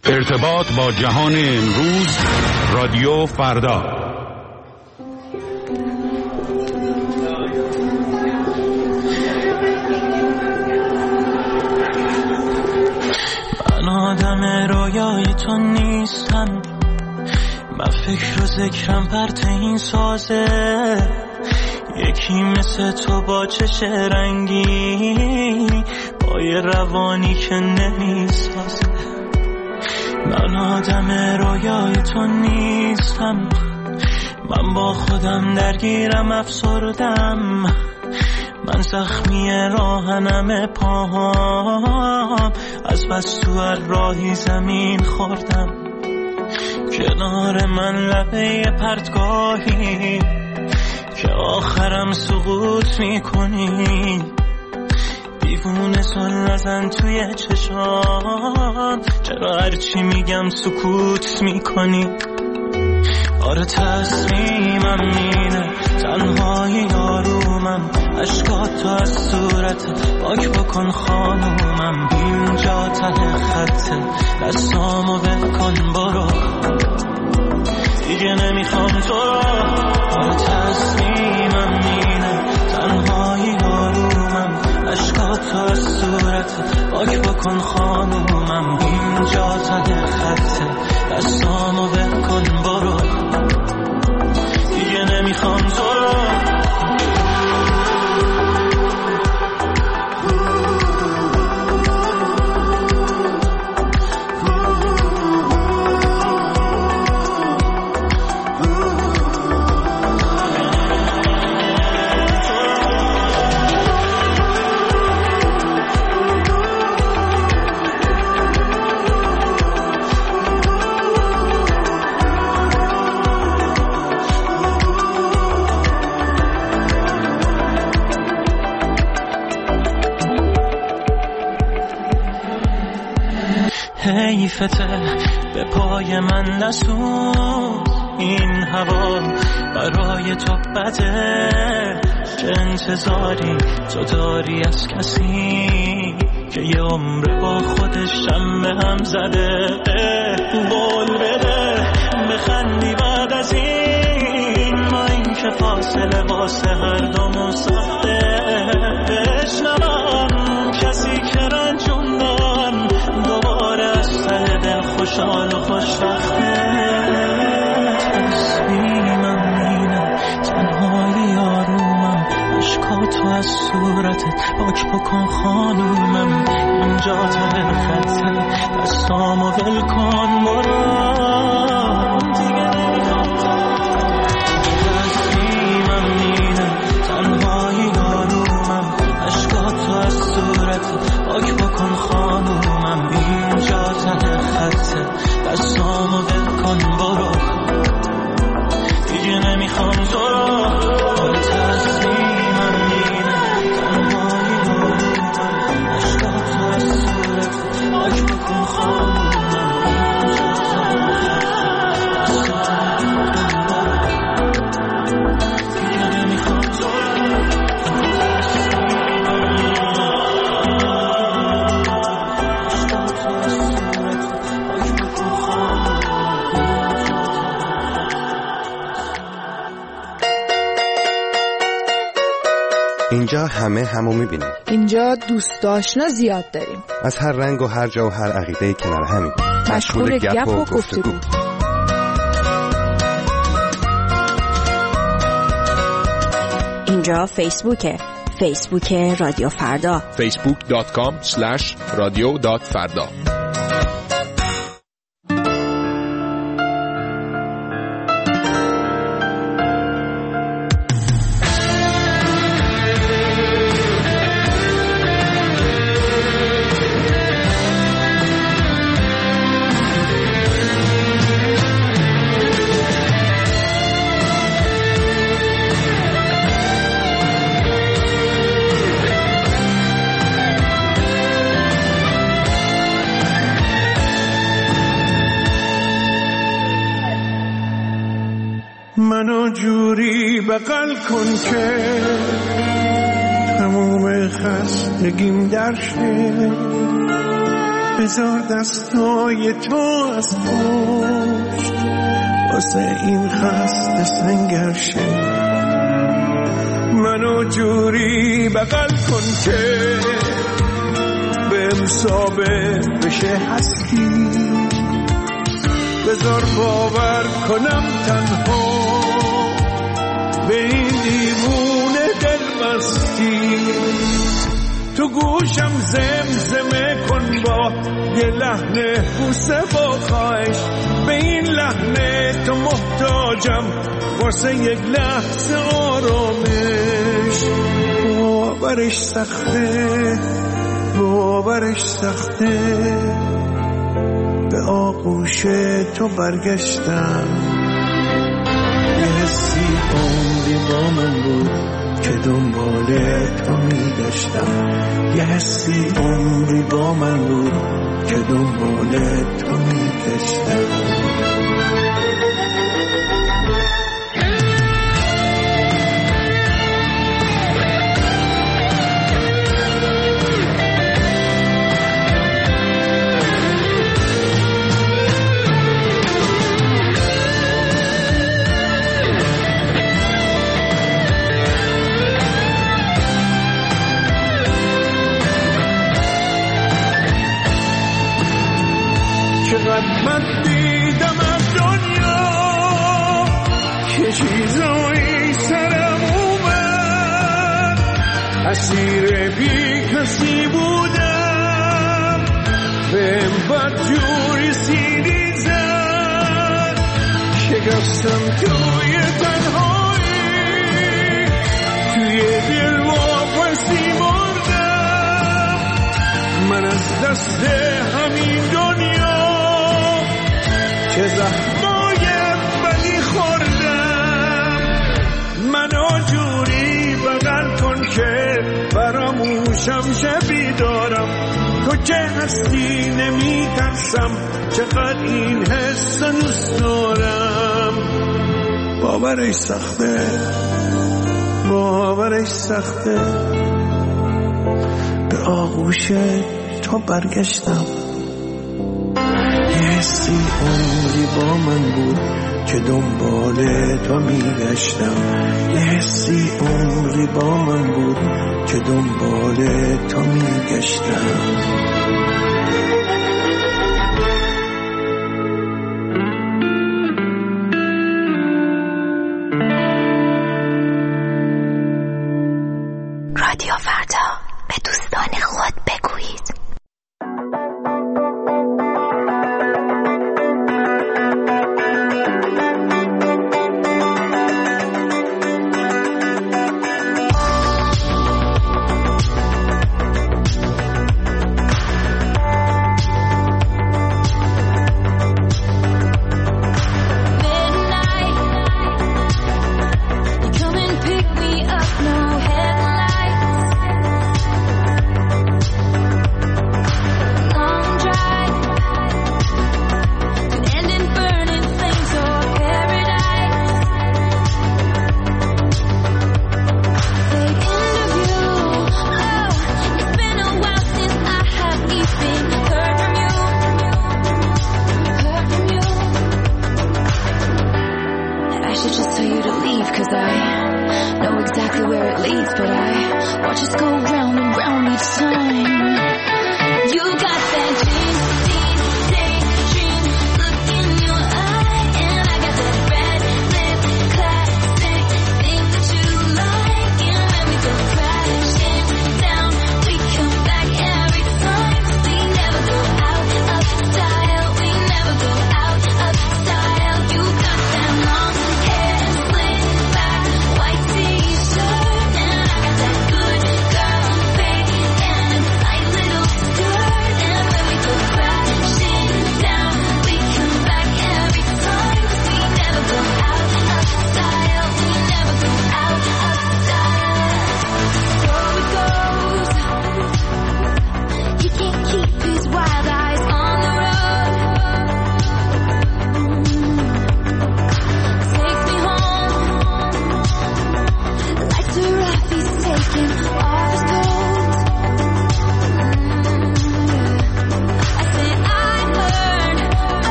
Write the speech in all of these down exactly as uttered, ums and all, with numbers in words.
ارتباط با جهان امروز، رادیو فردا. من آدم رویای تو نیستم، من فکر و ذکرم پرت این سازه، یکی مثل تو با چش رنگی، با یه روانی که نمیسازه. من آدم رویای تو نیستم، من با خودم درگیرم افسردم، من زخمی راهنم پاهام، از بس تو هر راهی زمین خوردم، کنار من لبه پرتگاهی که آخرم سقوط میکنی، دیوونه سن نزن توی چشام، چرا هرچی میگم سکوت میکنی؟ آره تصمیمم اینه، تنهایی آرومم، عشقات تو از صورت پاک بکن خانومم، اینجا ته خطه، دستامو ول کن برو، دیگه نمیخوام تو رو. آره تصمیمم اینه، تنهایی آرومم، عشقات تو از صورت پاک بکن خانومم، اینجا ته خطه، دستامو ول کن برو، دیگه نمیخوام تو رو. حیفته به پای من نسوز، این هوا برای تو بده، چه انتظاری تو داری از کسی که یه عمر با خودش هم به هم زده؟ قول بده بخندی بعد از این، ما این که فاصله واسه هر دومون ساخته، بشنوم کسی که رنجوندن دوباره از ته دل خوشحال و خوشبخته. تصمیمم اینه، تنهایی آرومم، عشقاتو از صورتت پاک بکن خانومم، اینجا ته خطه، دستامو ول کن برو، دیگه نمیخوام. تصمیمم اینه، تنهایی آرومم، عشقاتو از صورتت پاک بکن خانومم، اینجا ته خطه، دستامو ول کن برو، دیگه نمیخوام تو رو. تصمیمم اینه، تنهایی آرومم، عشقاتو از صورتت پاک بکن خانومم، اینجا ته خطه، دستامو ول کن برو، دیگه نمیخوام تو رو. اینجا همه همو میبینیم، اینجا دوست آشنا زیاد داریم، از هر رنگ و هر جا و هر عقیده کنار همیم، مشغول گپ و گفتگو. اینجا فیسبوکه، فیسبوک رادیو فردا، فیسبوک دات کام اسلش رادیو دات فردا. منو جوری بغل کن که تموم خستگیم در شه، بذار دستای تو از پشت واسه این خسته سنگر شه. منو جوری بغل کن که بهم ثابت بشه هستی، بذار باور کنم تنها به این دیوونه دل مستی. تو گوشم زمزمه کن با یه لحن بوسه با خواهش، به این لحن تو محتاجم واسه یک لحظه آرامش. باورش سخته باورش سخته به آغوش تو برگشتم. یه حسی عمری با من بود که دنبال تو میگشتم. یه حسی عمری با من بود که دنبال تو میگشتم. من دیدم از دنیا که چیزایی سرم اومد، اسیر بی کسی بودم، بهم بدجوری سیلی زد، شکستم توی تنهایی، توی دل واپسی مردم. من از دست همین دنیا چه زخمای بدی خوردم. منو جوری بغل کن که فراموشم شه بیدارم. تو که هستی نمی ترسم، چقدر این حس دوست دارم. باورش سخته باورش سخته به آغوش تو برگشتم. حسی عمری با من بود که دنبال تو میگشتم. یه حسی عمری با من بود که دنبال تو میگشتم. رادیو فردا، به دوستان خود بگویید.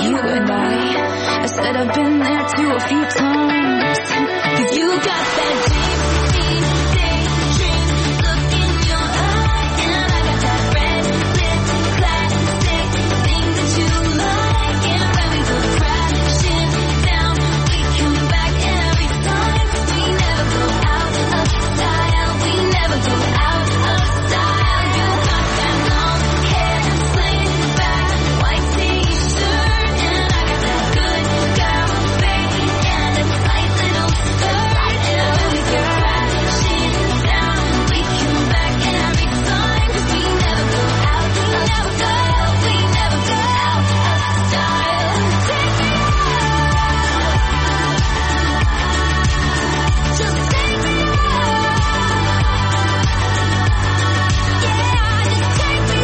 you and I. I said I've been there too a few times. Cause you got that daydream, daydream look in your eye. And I got that red lip, classic thing that you like. And when we go crashing down, we come back every time. We never go out of style, we never go out of style. You got that long hair, slick back, white t-shirt. And I got that good girl face and a tight little skirt. And when we go crashing down, we come back every time. Cause we never go out of style, we never go out of style. Take me out, just take me out. Yeah, just take me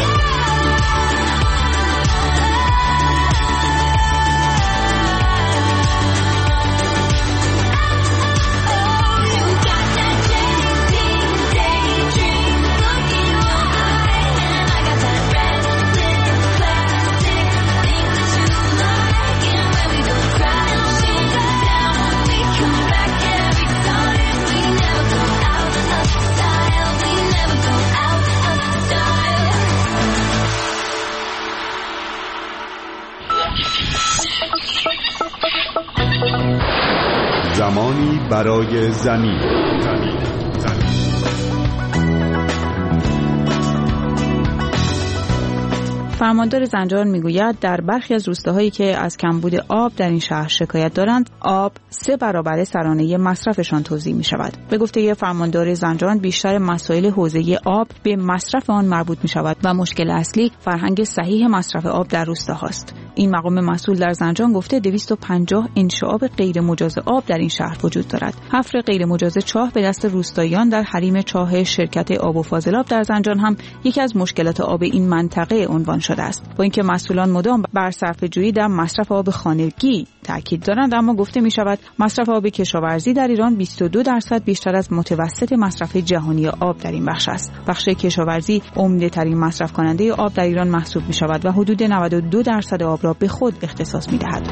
out. You got that daydream, daydream look in your eye. And I got that red lip, classic thing that you like. And when we go crashing down, we come back every time. We never go out of style, we never go out of style. زمانی برای زمین. زمین. زمین. فرماندار زنجان میگوید در برخی از روستاهایی که از کمبود آب در این شهر شکایت دارند، آب سه برابر سرانه مصرفشان توزیع می شود. به گفته فرماندار زنجان، بیشتر مسائل حوزه آب به مصرف آن مربوط می شود و مشکل اصلی فرهنگ صحیح مصرف آب در روستاهاست. این مقام مسئول در زنجان گفته دویست و پنجاه انشعاب غیر مجاز آب در این شهر وجود دارد. حفر غیر مجاز چاه به دست روستاییان در حریم چاه شرکت آب و فاضلاب در زنجان هم یکی از مشکلات آب این منطقه عنوان شده است. با اینکه مسئولان مدام بر صرفه‌جویی در مصرف آب خانگی تاکید دارند، اما گفته می شود مصرف آب کشاورزی در ایران بیست و دو درصد بیشتر از متوسط مصرف جهانی آب در این بخش است. بخش کشاورزی عمده ترین مصرف کننده آب در ایران محسوب می شود و حدود نود و دو درصد آب را به خود اختصاص می دهد.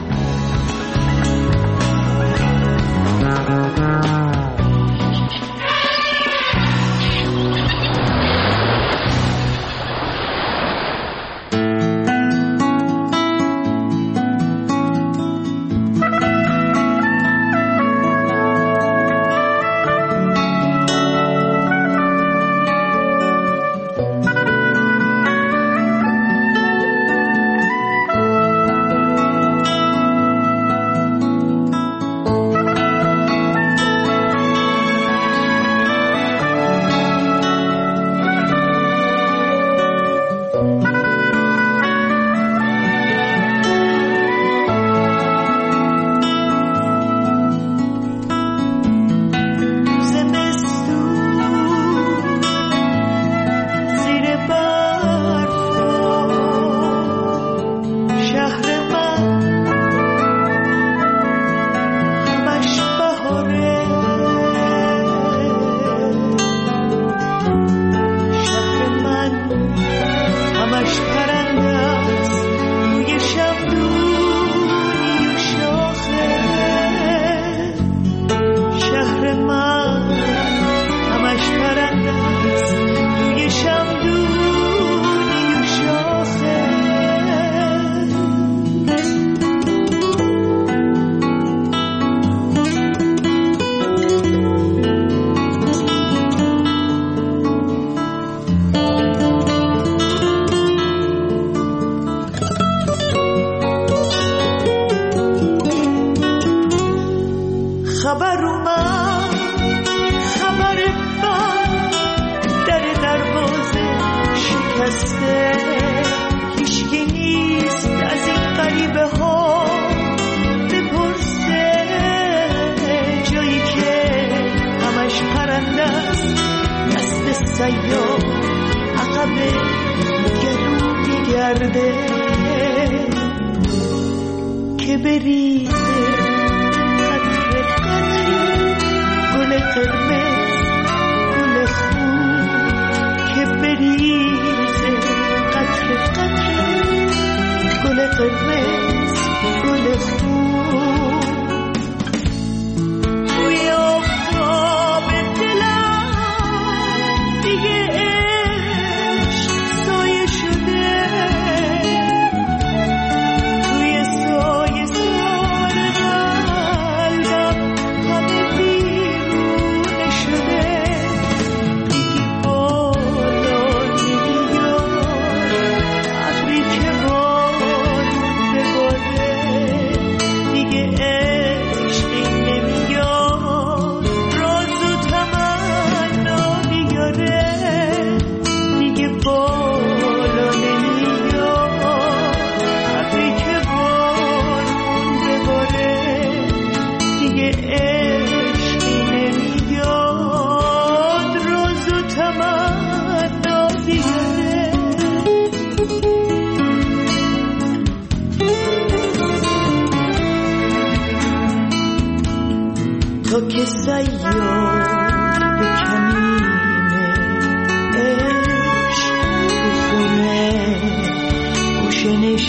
تو که سیار به کمینه عشق تو خونه گوشه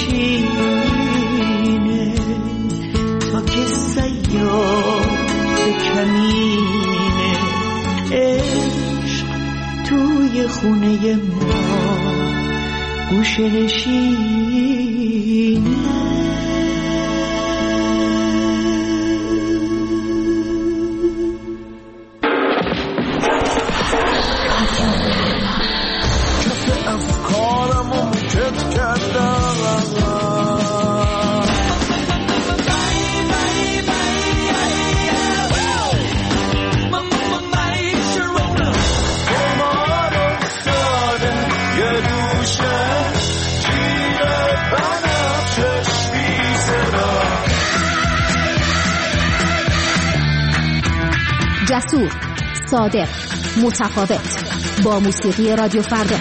نشینه تو که سیار به کمینه عشق توی خونه ما گوشه نشینه جسور، صادق، متفاوت با موسیقی رادیو فردا.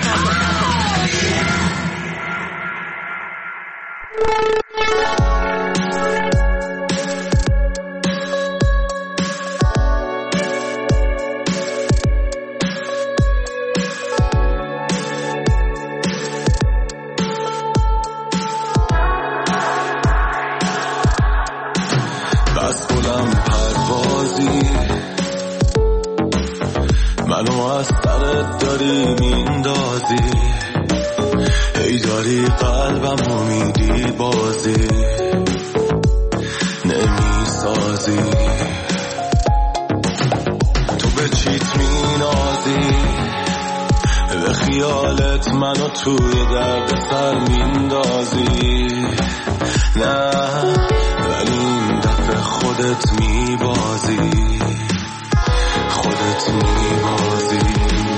منو از سرت داری میندازی، ای داری قلبمو میدی بازی نمیسازی، تو به چیت مینازی، به خیالت منو توی درد سر میندازی، نه ولی این دفعه خودت میبازی، خودت میبازی.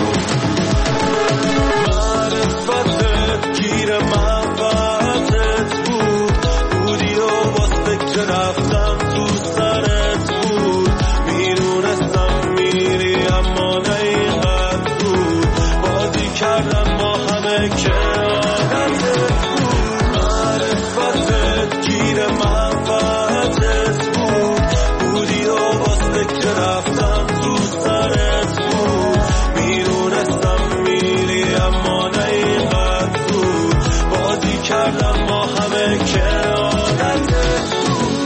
معرفتت گیر منفعتت بود، بودی و واسه که رفتم تو سرت بود، میدونستم میری اما نیقت بود، بازی کردم با همه که عادتت بود. معرفتت گیر منفعتت بود، بودی و واسه که رفتم کردم با همه که عادتت بود.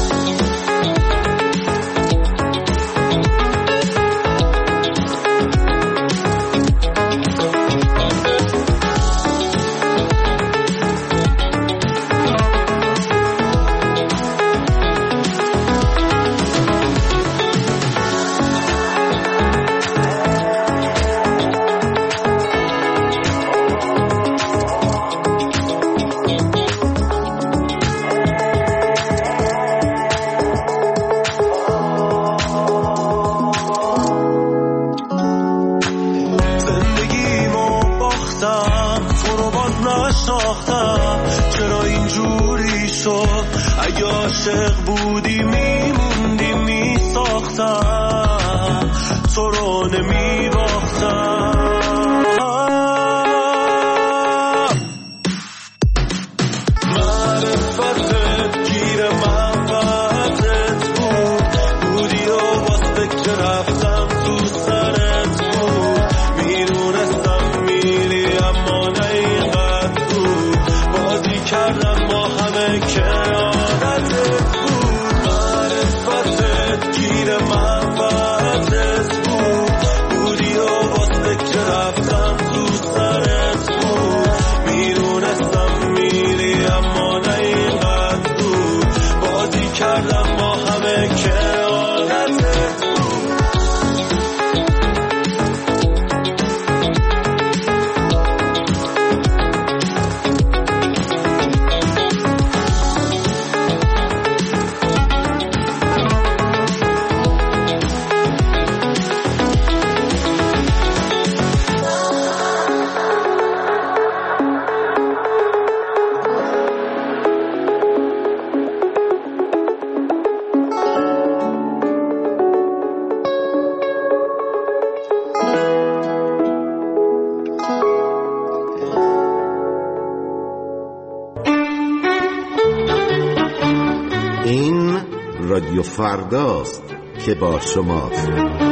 چرا اینجوری شد؟ اگه عاشق بودی میموندی میساختم، تو رو نمیباختم. معرفتت گیر منفعتت بود، بودی و واسه که رفتم تو سرت بود، میدونستم میری اما نیقت بود، بازی کردم با همه که عادتت بود. معرفتت گیر منفعتت بود، بودی و واسه که رفتم تو سرت بود، میدونستم میری اما نیقت بود، بازی کردم با همه که عادتت بود. این رادیو فرداست. که با شماست.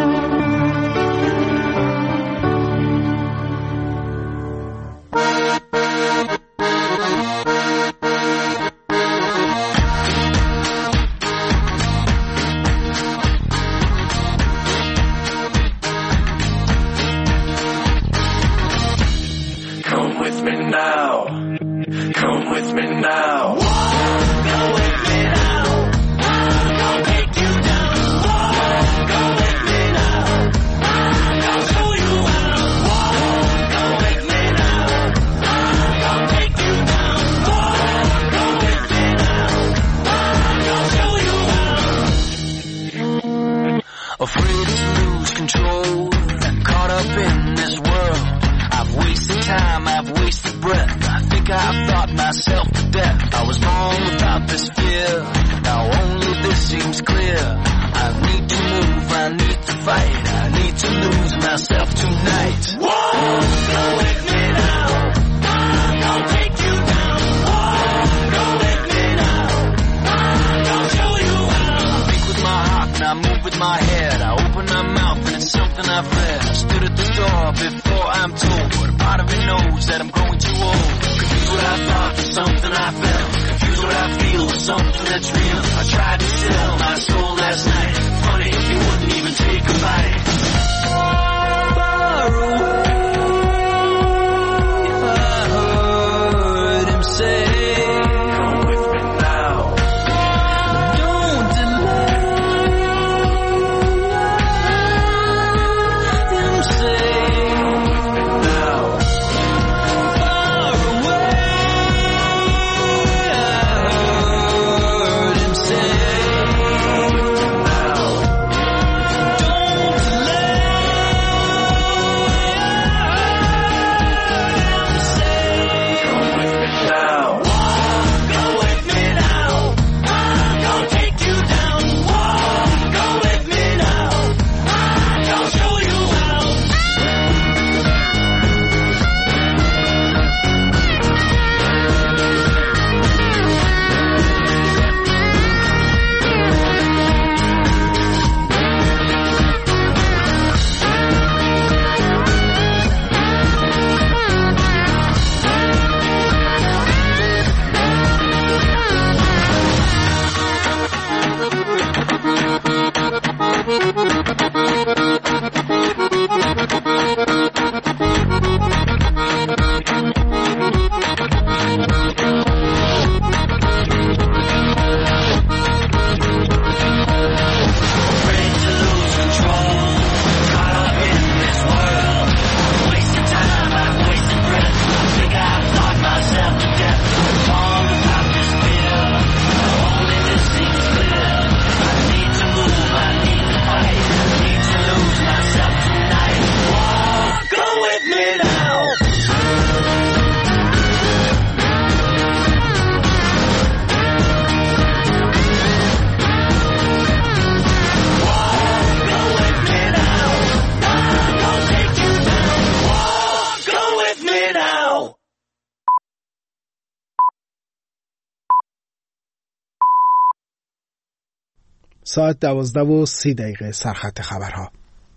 ساعت دوازده و سی دقیقه سرخط خبرها.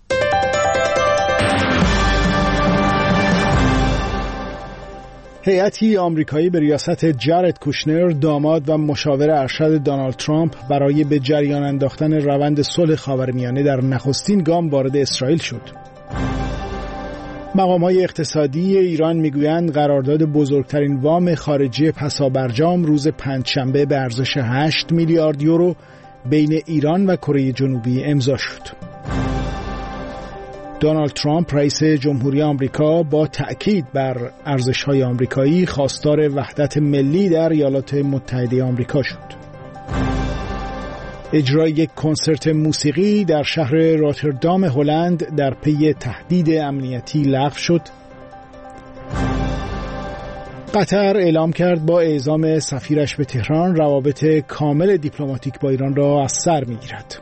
هیئتی آمریکایی به ریاست جارد کوشنر، داماد و مشاور ارشد دونالد ترامپ، برای به جریان انداختن روند صلح خاورمیانه در نخستین گام وارد اسرائیل شد. مقام‌های اقتصادی ایران میگویند قرارداد بزرگترین وام خارجی پسابرجام روز پنجشنبه به ارزش هشت میلیارد یورو بین ایران و کره جنوبی امضا شد. دونالد ترامپ رئیس جمهوری آمریکا با تأکید بر ارزش‌های آمریکایی خواستار وحدت ملی در ایالات متحده آمریکا شد. اجرای یک کنسرت موسیقی در شهر راتردام هلند در پی تهدید امنیتی لغو شد. قطر اعلام کرد با اعزام سفیرش به تهران روابط کامل دیپلماتیک با ایران را از سر می‌گیرد.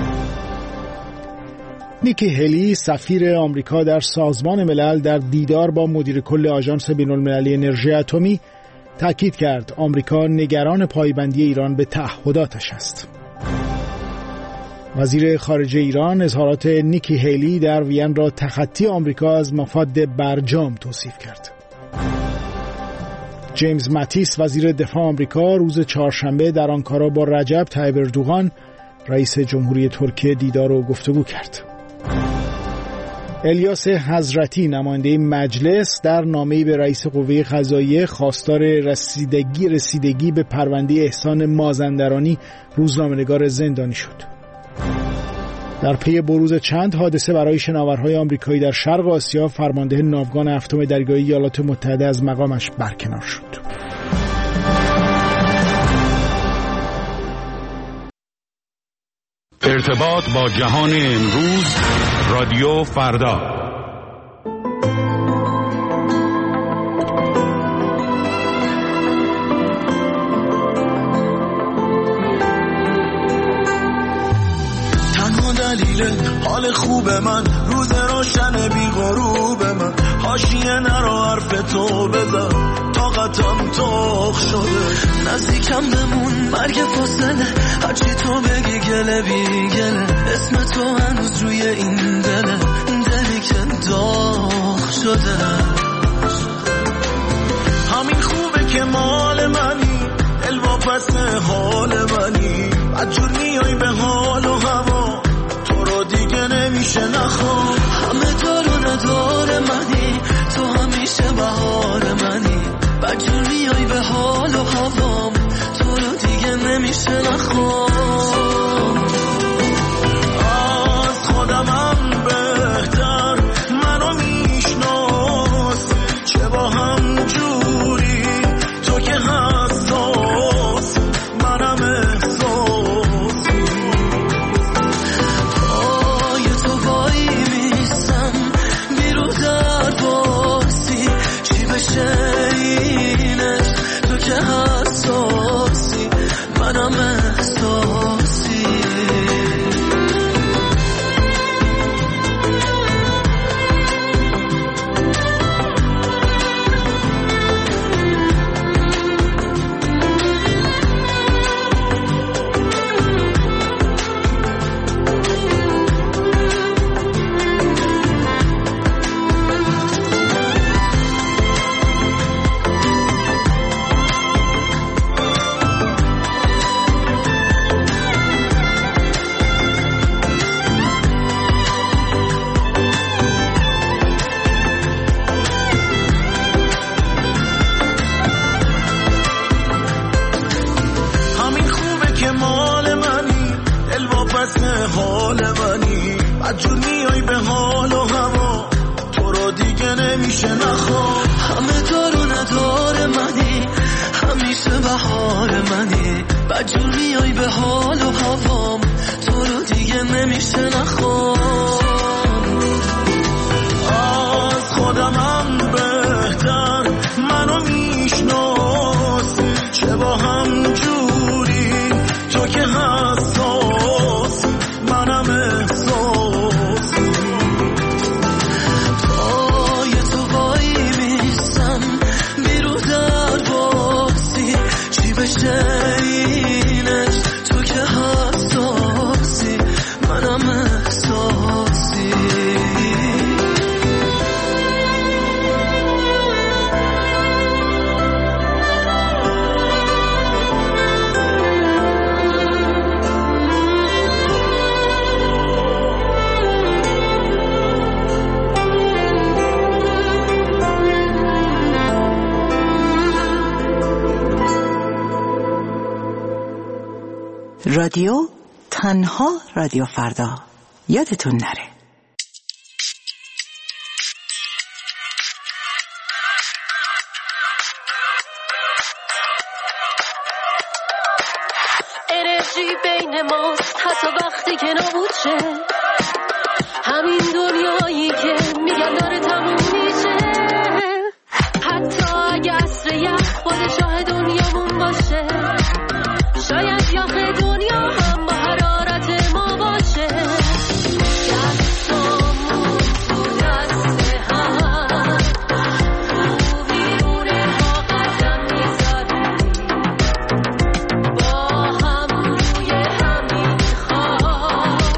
نیکی هلی، سفیر آمریکا در سازمان ملل، در دیدار با مدیر کل آژانس بین‌المللی انرژی اتمی تاکید کرد آمریکا نگران پایبندی ایران به تعهداتش است. وزیر خارجه ایران اظهارات نیکی هیلی در وین را تخطی آمریکا از مفاد برجام توصیف کرد. جیمز ماتیس وزیر دفاع آمریکا روز چهارشنبه در آنکارا با رجب طیب اردوغان رئیس جمهوری ترکیه دیدار و گفتگو کرد. الیاس حضرتی نماینده مجلس در نامه‌ای به رئیس قوه قضاییه خواستار رسیدگی رسیدگی به پرونده احسان مازندرانی روزنامه‌نگار زندانی شد. در پی بروز چند حادثه برای شناورهای آمریکایی در شرق آسیا، فرمانده ناوگان هفتم دریایی ایالات متحده از مقامش برکنار شد. ارتباط با جهان امروز، رادیو فردا. دلیل حال خوب من روز روشن بی غروب من، حاشیه نرو حرف تو بزن طاقتم تاخ شده، نزدیکم بمون مرگ فاصله، هرچی تو بگی گله بی گله، اسم تو هنوز روی این دله، دلی که داغ شده. همین خوبه که مال منی، دل واپس حال منی، بدجور میای به حال و هوا، دیگه نمیشه نخوام. همه دارو نداره منی، تو همیشه بهار منی، بدجور میای به حال و هوام، تو رو دیگه نمیشه نخوام. از خودمم بهتر منو میشناس، چه با هم جوری تو که حساس، منم احساس. تو که حساسی منم احساسی. رادیو تنها رادیو فردا، یادتون نره. انرژی بین ماست حتی وقتی که نبود شه، همین دنیایی که میگن داره تموم میشه، حتی اگه عصر یخ باز شاه دنیامون باشه، شاید یخ دنیا هم با حرارت ما باشه، دستامون تو دست هم تو بیرونه ما قدم میزدیم، با هم روی همین خواهد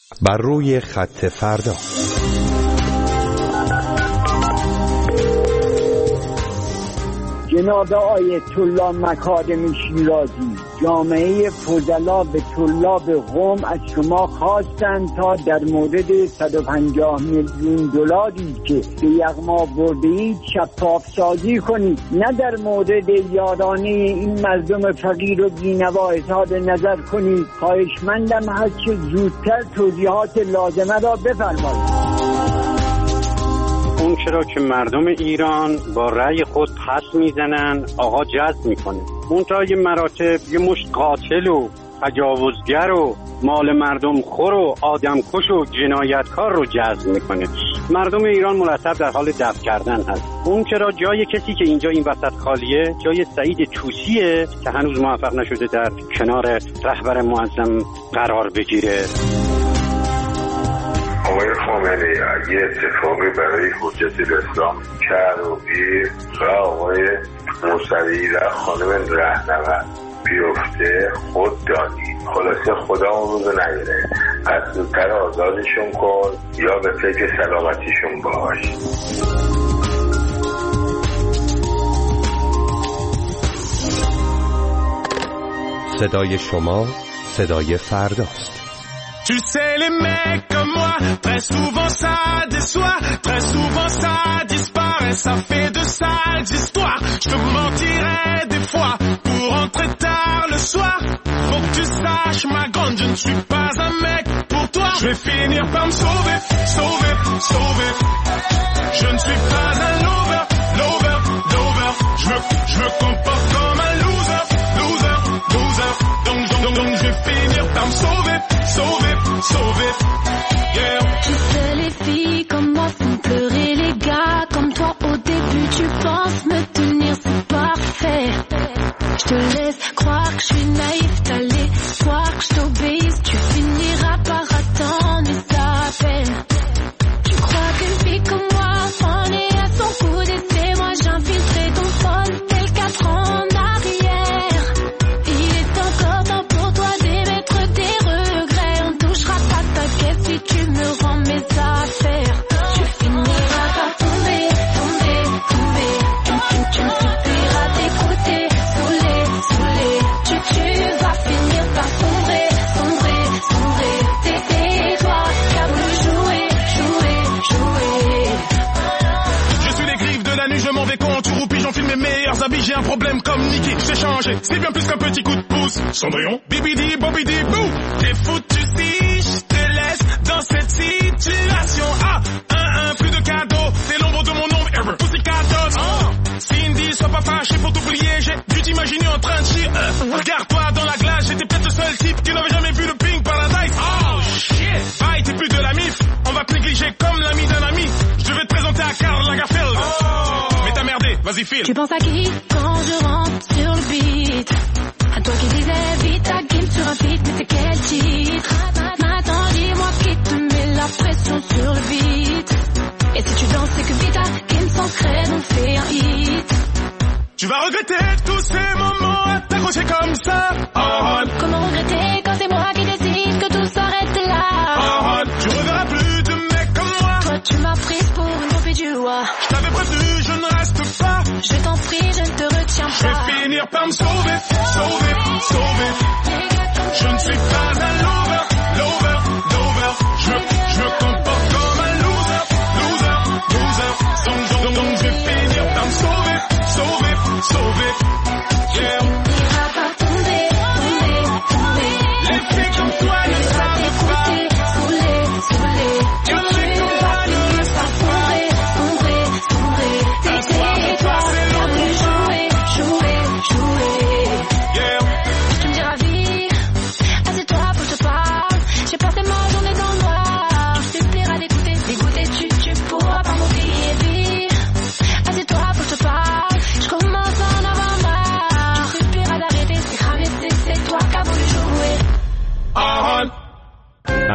بر روی خط فردا. جناب آیت الله مکارم شیرازی، جامعه فضلا به طلاب قم از شما خواستند تا در مورد صد و پنجاه میلیون دلاری که به یغما برده اید شفاف سازی کنید، نه در مورد یارانه این مردم فقیر و بی‌نوا اظهار نظر کنید. خواهشمندم هر چه زودتر توضیحات لازمه را بفرمایید. اون چرا که مردم ایران با رأی خود پس میزنن آقا جذب میکنه. اون تا یه مراتب یه مشت قاتل و تجاوزگر و مال مردم خور و آدم کش و جنایتکار رو جذب میکنه. مردم ایران مرتب در حال دفع کردن هست. اون چرا جای کسی که اینجا این وسط خالیه جای سعید طوسیه که هنوز موفق نشده در کنار رهبر معظم قرار بگیره. آقای خامنه‌ای اگه اتفاقی برای حجت الاسلام کروبی و آقای موسوی و خانم رهنورد بیفته خود دانی، خلاصه خدا اون روزو نگیره، از زودتر آزادشون کن یا به فکر سلامتیشون باش. صدای شما صدای فرداست. Tu sais les mecs comme moi, très souvent ça déçoit, très souvent ça disparaît, ça fait de sales histoires. Je te mentirais des fois pour rentrer tard le soir. Faut que tu saches ma grande, je ne suis pas un mec pour toi. Je vais finir par me sauver, sauver, sauver. Je ne suis pas un lover, lover, lover. Je me, je me comporte comme un loser, loser, loser. Donc, donc, donc, donc je vais finir par me sauver, sauver. Sauver, yeah. Tu sais les filles comme moi font pleurer les gars comme toi. Au début tu penses me tenir, c'est parfait. Je te laisse croire que je suis naïf, t'as l'espoir que je t'obéisse. Tu finiras par attendre mes appels. Tu crois qu'une fille comme moi en est à son coup d'essai. Moi j'infiltrerai ton phone tel quatre ans en arrière. Il est encore temps pour toi d'émettre des regrets. On touchera pas ta caisse si tu me rends mes affaires. Tu finiras par tomber, tomber, tomber. Tu, tu, tu me suffiras d'écouter, saoulé, saoulé. Tu, tu vas finir par sombrer, sombrer, sombrer. C'est, c'est toi qui as voulu jouer, jouer, jouer. Je suis les griffes de la nuit, je m'en vais quand tu roupis. J'enfile mes meilleurs habits, j'ai un problème comme Nicky. J'ai changé, c'est bien plus qu'un petit coup de pouce. Cendrillon, bibidi, bobidi, bou. T'es foutu si je te laisse dans cette situation. Ah, un, un, plus de cadeaux. C'est l'ombre de mon ombre, ever. Pussy cadeaux. Oh. Cindy, sois pas fâché pour t'oublier. J'ai dû t'imaginer en train de chier. Euh, regarde-toi dans la glace, j'étais peut-être le seul type qui n'avait jamais vu le Pink Paradise. Oh, shit. Bye, t'es plus de la mif. On va te négliger comme l'ami d'un ami. Je devais te présenter à Karl Lagerfeld. Oh. Mais t'as merdé, vas-y file. Tu penses à qui quand je rentre sur le beat? À toi qui disais vite à game sur un feat, mais c'est quel titre? Maintenant dis-moi qui te met la pression sur le beat. Et si tu danses c'est que Vita Kim sans crème on fait un hit. Tu vas regretter tous ces moments à t'accrocher comme ça. Oh, comment regretter quand c'est moi qui décide que tout s'arrête là? Oh, tu reverras plus de mecs comme moi. Toi tu m'as prise pour une poupée du roi. Je t'avais prévenu, je ne reste pas. Je t'en prie, je ne te retiens pas. Je vais finir par me sauver, sauver, sauver. Je ne suis pas un lover, lover, lover. Je, je me comporte comme un loser, loser, loser. Donc, donc, donc je vais finir par me sauver, sauver, sauver.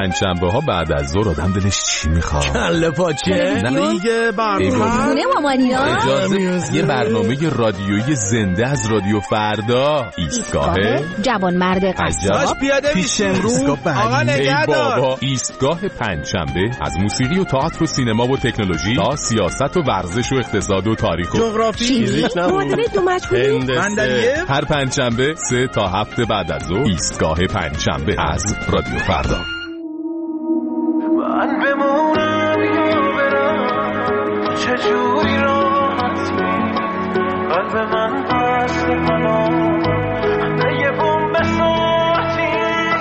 پنجشنبه ها بعد از ظهر آدم دلش چی میخواد؟ کله پاچه؟ نه دیگه برنامه خونه مامانیا. اجازه یه برنامه رادیویی زنده از رادیو فردا. ایستگاه جوان مرد قصاب. پیاده میش امروز. آقا نگهدار. بابا ایستگاه پنجشنبه از موسیقی و تئاتر و سینما و تکنولوژی تا سیاست و ورزش و اقتصاد و تاریخ و جغرافی. فیزیک معادله دو مجهولی. هر پنجشنبه سه تا هفت بعد از ظهر ایستگاه پنجشنبه از رادیو فردا. من بمونم یا برم چجوری راحتی قلب من پس حالا یه بوم ساعتی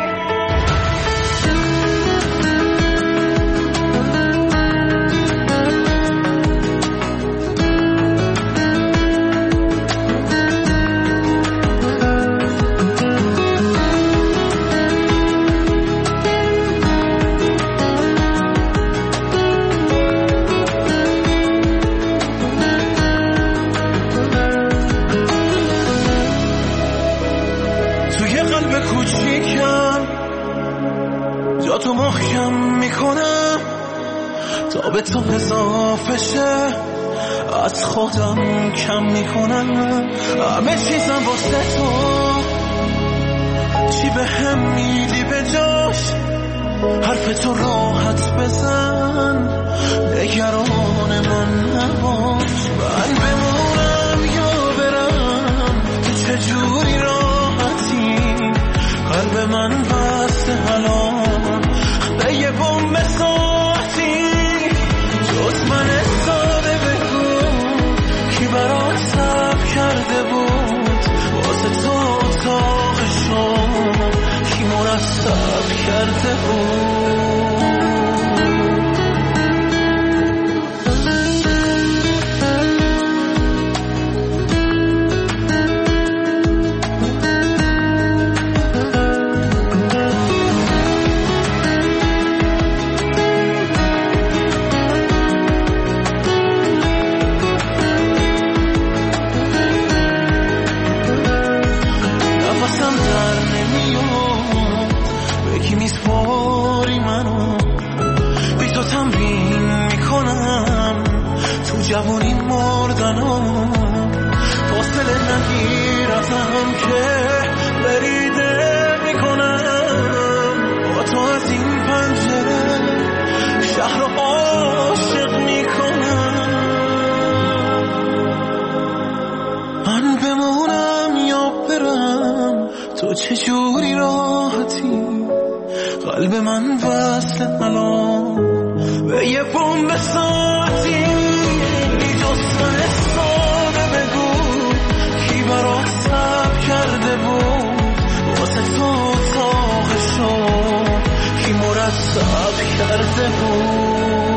تو محکم میکنم تا به تو اضافه شه از خودم کم میکنم همه چیزم واسه تو چی به هم میدی به جاش حرف تو راحت بزن نگران من نباش من بمونم یا برم تو چجوری راحتی قلب من بسته الان به یه بوم ساعتی جز من ساده بگو کی برات صبر کرده بود واسه تو اتاق شما کی مرتب کرده بود جوانی مردنم فاصله نگیرتم که بریده میکنم با تو از این پنجره شهر رو عاشق میکنم من بمونم یا برم تو چجوری راحتی قلب من وصل الان به یه بوم ساعتی من ساده بگو کی برات صبر کرده بود واسه تو اتاق شو کی مرتب کرده بود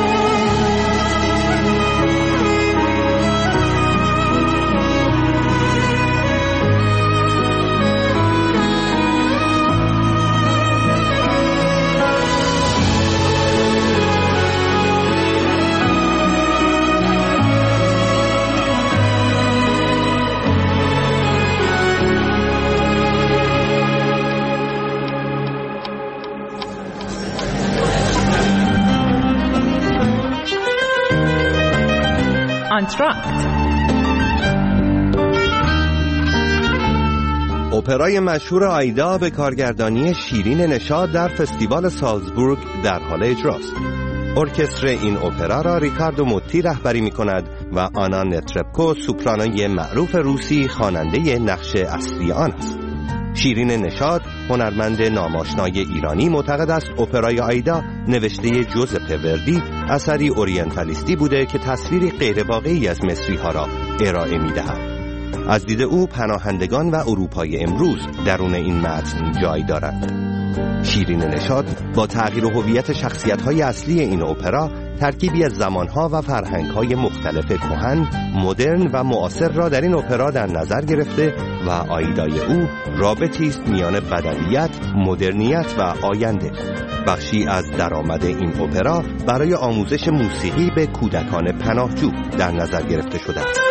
اپرای مشهور آیدا به کارگردانی شیرین نشاد در فستیوال سالزبورگ در حال اجراست. ارکستر این اپرا را ریکاردو موتی رهبری می کند و آنا نتربکو سوپرانوی معروف روسی خواننده نقش اصلی آن است. شیرین نشاد هنرمند ناماشنای ایرانی معتقد است اپرای آیدا نوشته جوزپه وردی اثری اورینتالیستی بوده که تصویری غیر واقعی از مصری ها را ارائه می دهد. از دید او پناهندگان و اروپای امروز درون این متن جای دارند. شیرین نشاد با تغییر هویت شخصیت‌های اصلی این اپرا ترکیبی از زمان‌ها و فرهنگ‌های مختلف کهن، مدرن و معاصر را در این اپرا در نظر گرفته و آیدای او رابطی است میان بدویت، مدرنیت و آینده. بخشی از درآمد این اپرا برای آموزش موسیقی به کودکان پناهجو در نظر گرفته شده است.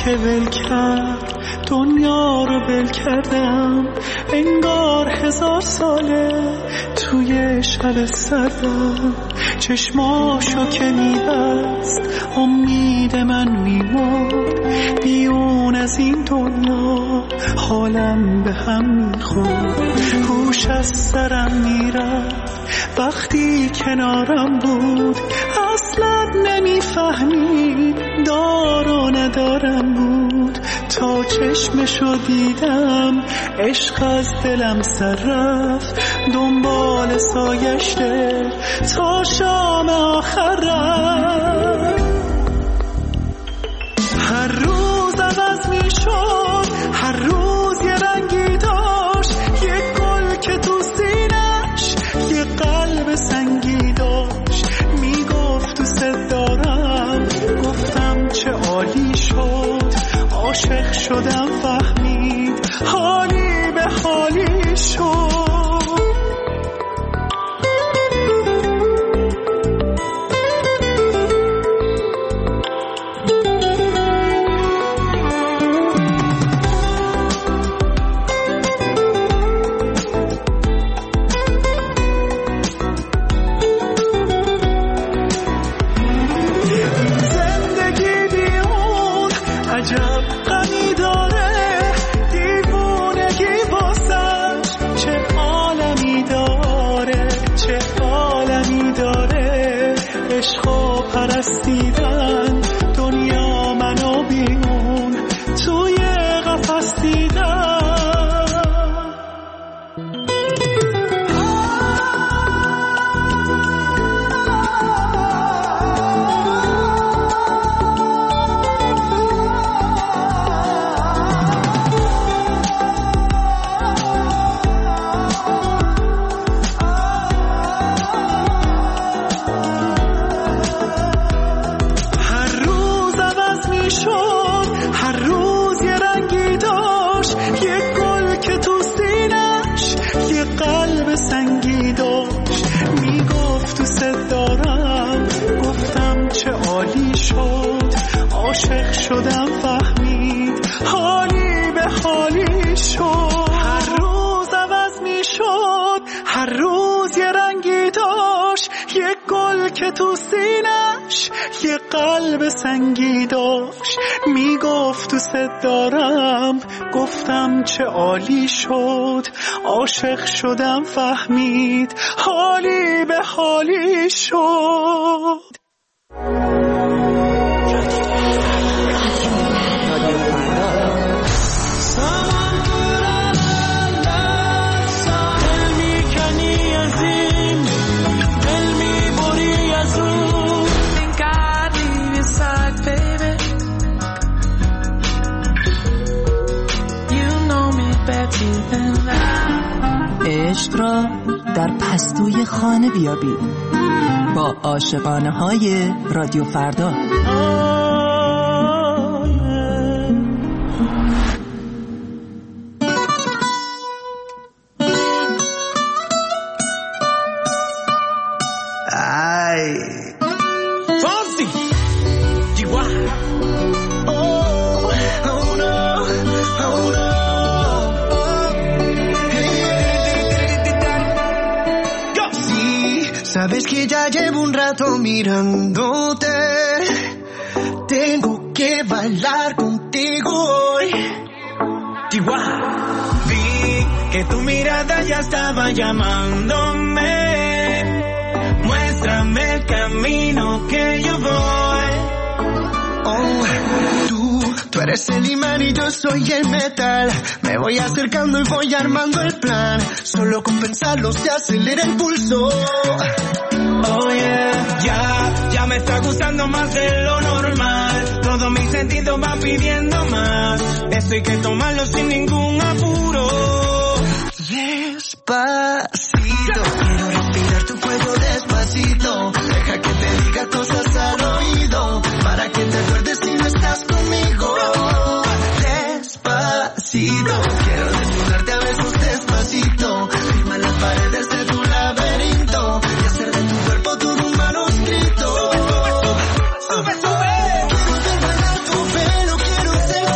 که ول کرد دنیا رو ول کردم، انگار هزار ساله توی شب سردم. چشماشو که میبست امید من میمرد، بیرون از این دنیا حالم به هم میخورد. هوش از سرم میرفت وقتی کنارم بود، اصلا نمیفهمید دار و ندارم بود. تا چشمشو دیدم عشق از دلم سر رفت، دنبال سایشته تا شام آخر رفت. هر روز عوض می شد، هر روز یه رنگی داشت، یه گل که تو سینش یه قلب سنگی داشت. میگفت دوست دارم، گفتم چه عالی شد. عاشق شدم فهمید حالی به حالی شد. پرستیدن دنیا منو بیرون توی قفس دیدن. عاشق شدم فهمید حالی به حالی شد. هر روز عوض می شد، هر روز یه رنگی داشت، یه گل که تو سینش یه قلب سنگی داشت. میگفت دوست دارم، گفتم چه عالی شد. عاشق شدم فهمید حالی به حالی شد. عشق را در پستوی خانه بیابید با عاشقانه های رادیو فردا. Sabes que ya llevo un rato mirándote, tengo que bailar contigo hoy. Chihuahua. Vi que tu mirada ya estaba llamándome, muéstrame el camino que yo voy. Oh, tú, tú eres el imán y yo soy el metal. Me voy acercando y voy armando el plan. Solo con pensarlo se acelera el pulso. Oh yeah, ya, ya me está gustando más de lo normal. Todo mi sentido va pidiendo más. Esto hay que tomarlo sin ningún apuro. Despacito, quiero respirar tu cuello despacito. Deja que te diga cosas al oído, para que te acuerdes si no estás conmigo. Despacito, quiero desnudarte a besos despacito. Firma las paredes de tu laberinto y hacer de tu cuerpo todo un manuscrito. Sube, sube, sube. Quiero ver bailar tu pelo, quiero ser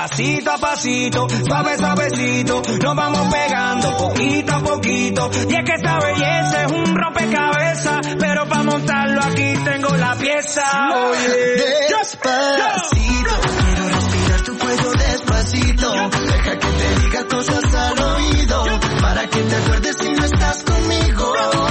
pasito a pasito, suave suavecito, nos vamos pegando poquito a poquito. Y es que esta belleza es un rompecabezas, pero para montarlo aquí tengo la pieza. Oye, despacito, quiero respirar tu cuello despacito. Deja que te diga cosas al oído, para que te acuerdes si no estás conmigo.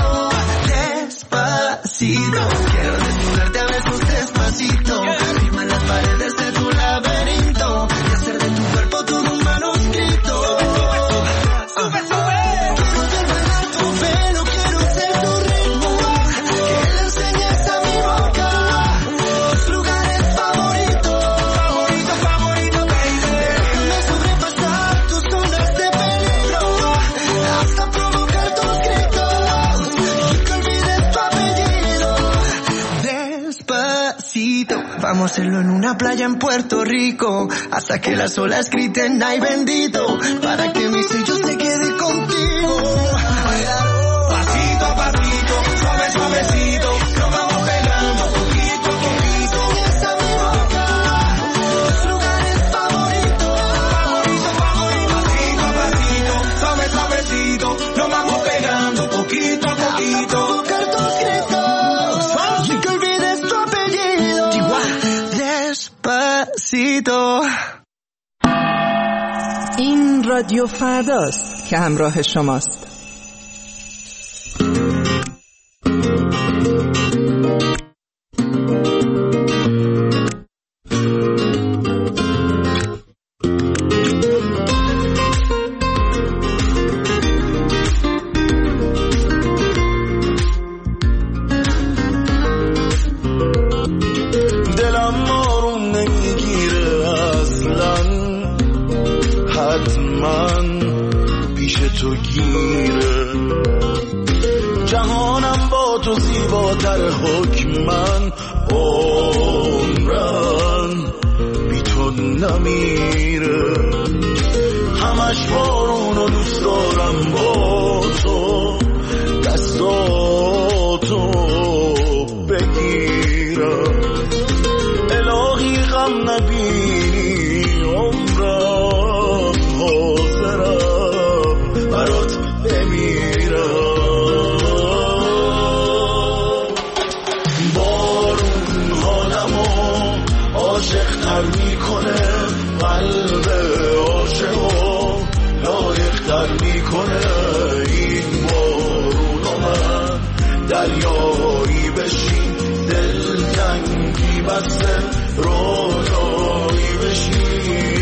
Despacito, quiero desnudarte a besos despacito. Firma las paredes de tu laberinto y hacer de tu cuerpo todo un manuscrito. Sube, sube. Quiero ser verdad tu pelo, quiero ser tu ritmo. Que le enseñes a mi boca tus lugares favoritos. Favorito, favorito, baby. Déjame sobrepasar tus zonas de peligro hasta provocar tus gritos y que olvides tu apellido. Despacito, vamos a hacerlo en una playa en Puerto Rico hasta que las olas griten ay bendito, para que mi sello se quede contigo. Pasito a pasito, suave suavecito, nos vamos pegando poquito a poquito. Esa mi boca, tus lugares favoritos. Favorito, favorito. Pasito a pasito, suave suavecito, nos vamos pegando poquito a poquito. Hasta provocar tus gritos y que olvides tu apellido. Despacito. این رادیو فرداست که همراه شماست. دلم آروم نمیگیره اصلا، حتما پیش تو گیره. جهانم با تو زیباتر حکمن، عمرن بی تو نمیره. همش بارون و دوست دارم با تو دستاتو بگیرم. الهی غم نبینی عمرم، حاضرم برات بمیرم. بارون حالمو عاشق تر میکنه، قلب عاشقو لایق تر میکنه. این بارون و من دریایی بشین، دلتنگی بسته رویایی بشین.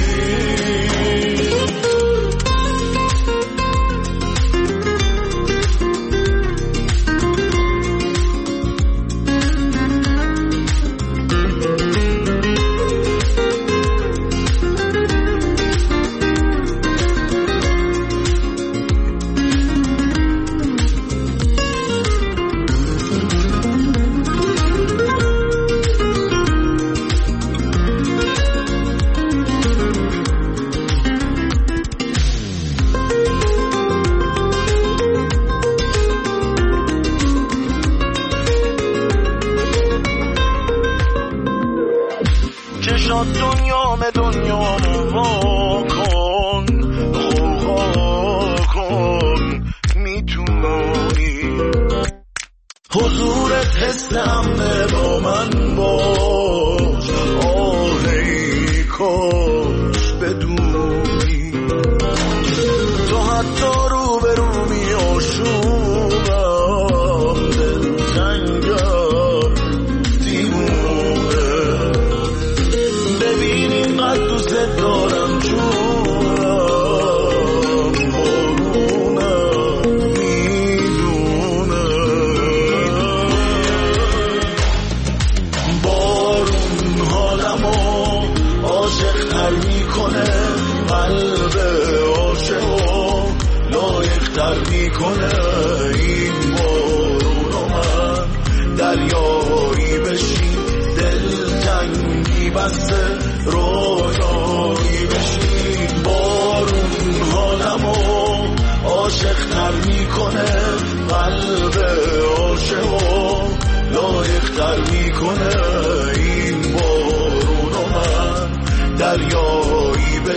چشات دنیام دنیامو وا کن، خواه کن میتونی. حضورت حس همه با من باش، آهی کاش بدونی. تو حتی رو به رو می آشوبم، دلتنگم دیوونه. ببین اینقدر دوست دارم جونم، بارونم میدونه. بارون حالمو عاشق تر میکنه، قلب عاشقو لایق تر میکنه. این بارون و من دریایی بشین، دلتنگی بسته رویایی بشین. بارون حالمو عاشق تر میکنه، قلب عاشقو لایق تر میکنه. این بارون و من دریایی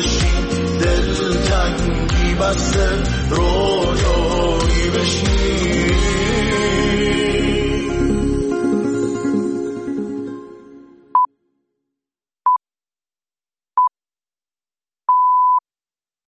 رنگی بسته رویایی بشی